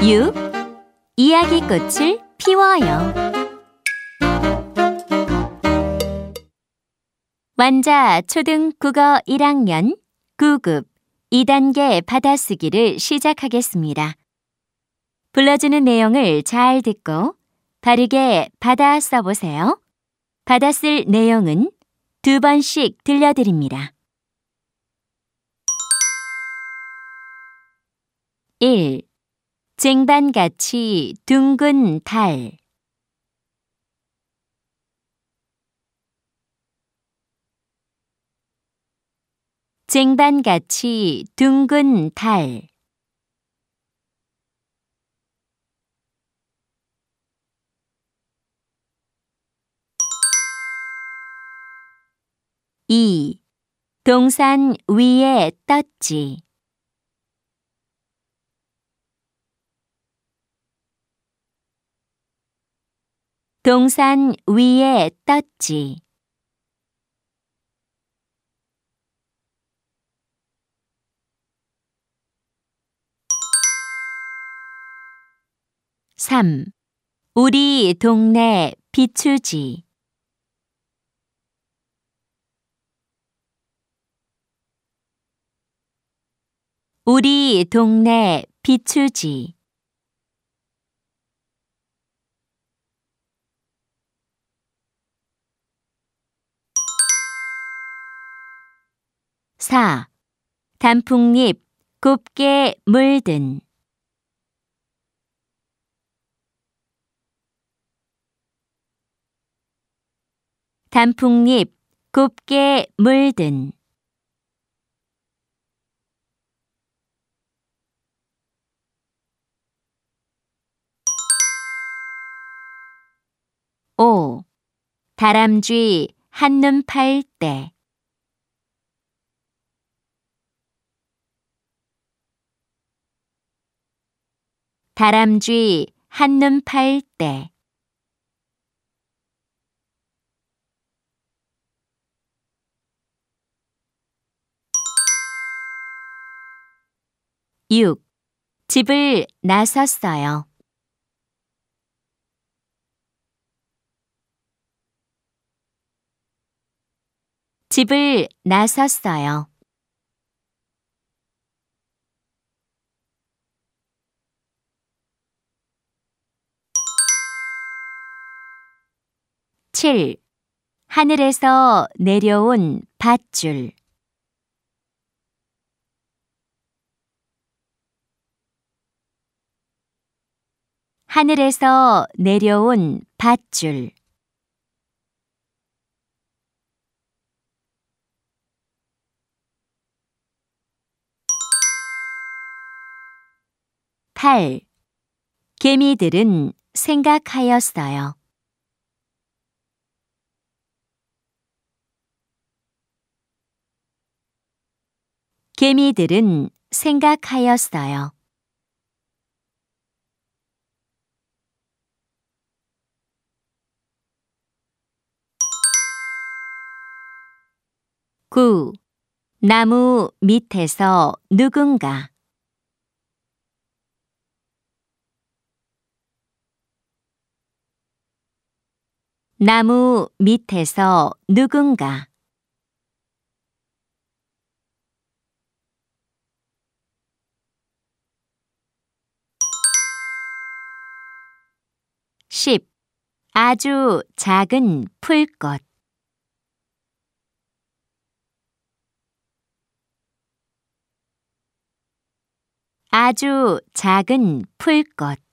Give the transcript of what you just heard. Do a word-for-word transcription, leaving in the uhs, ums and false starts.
육. 이야기꽃을 피워요. 완자 초등 국어 일 학년 구 급 이 단계 받아쓰기를 시작하겠습니다. 불러주는 내용을 잘 듣고 바르게 받아 써보세요. 받아쓸 내용은 두 번씩 들려드립니다. 일. 쟁반같이 둥근 달. 쟁반같이 둥근 달. 이. 동산 위에 떴지. 동산 위에 떴지. 삼. 우리 동네 비추지. 우리 동네 비추지. 사. 단풍잎 곱게 물든. 단풍잎 곱게 물든. 오. 다람쥐 한눈 팔 때. 다람쥐 한눈 팔 때. 육. 집을 나섰어요. 집을 나섰어요. 칠. 하늘에서 내려온 밧줄. 하늘에서 내려온 밧줄. 팔. 개미들은 생각하였어요. 개미들은 생각하였어요. 구. 나무 밑에서 누군가. 나무 밑에서 누군가. 십. 아주 작은 풀꽃. 아주 작은 풀꽃.